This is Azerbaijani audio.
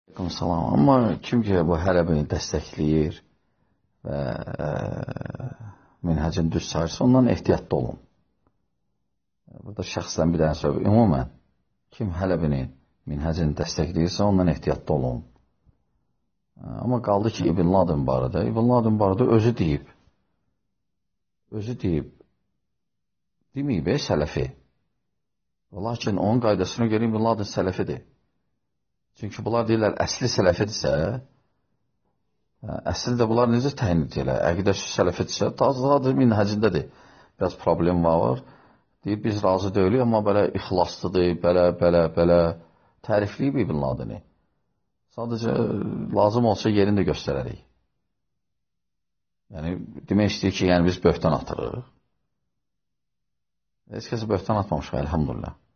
Salam. Amma kim ki bu Hələbini dəstəkləyir və minhəcin düz sayırsa, ondan ehtiyatlı olun. Burada şəxsdən bir dənə söhbət. Ümumən, kim Hələbini minhəcini dəstəkləyirsə, ondan ehtiyatlı olun. Amma qaldı ki, İbn Ladin barədə. İbn Ladin barədə özü deyib. Deməyib, sələfi. Lakin onun qaydasına görə İbn Ladin sələfidir. Çünki bunlar deyirlər, əsli sələfidirsə, əsli də bunlar necə təyin edirlər? Əqidəsi sələfidirsə, tazadır minhəcindədir. Biraz problem var. Deyir, biz razı deyilik, amma belə ixlaslıdır, belə tərifləyib İbn Ladini. Sadəcə lazım olsa yerini də göstərərik. Yəni, demək istəyir ki, yəni biz böhtan atırıq. Heç kəsə böhtan atmamışıq, əlhamdülillah.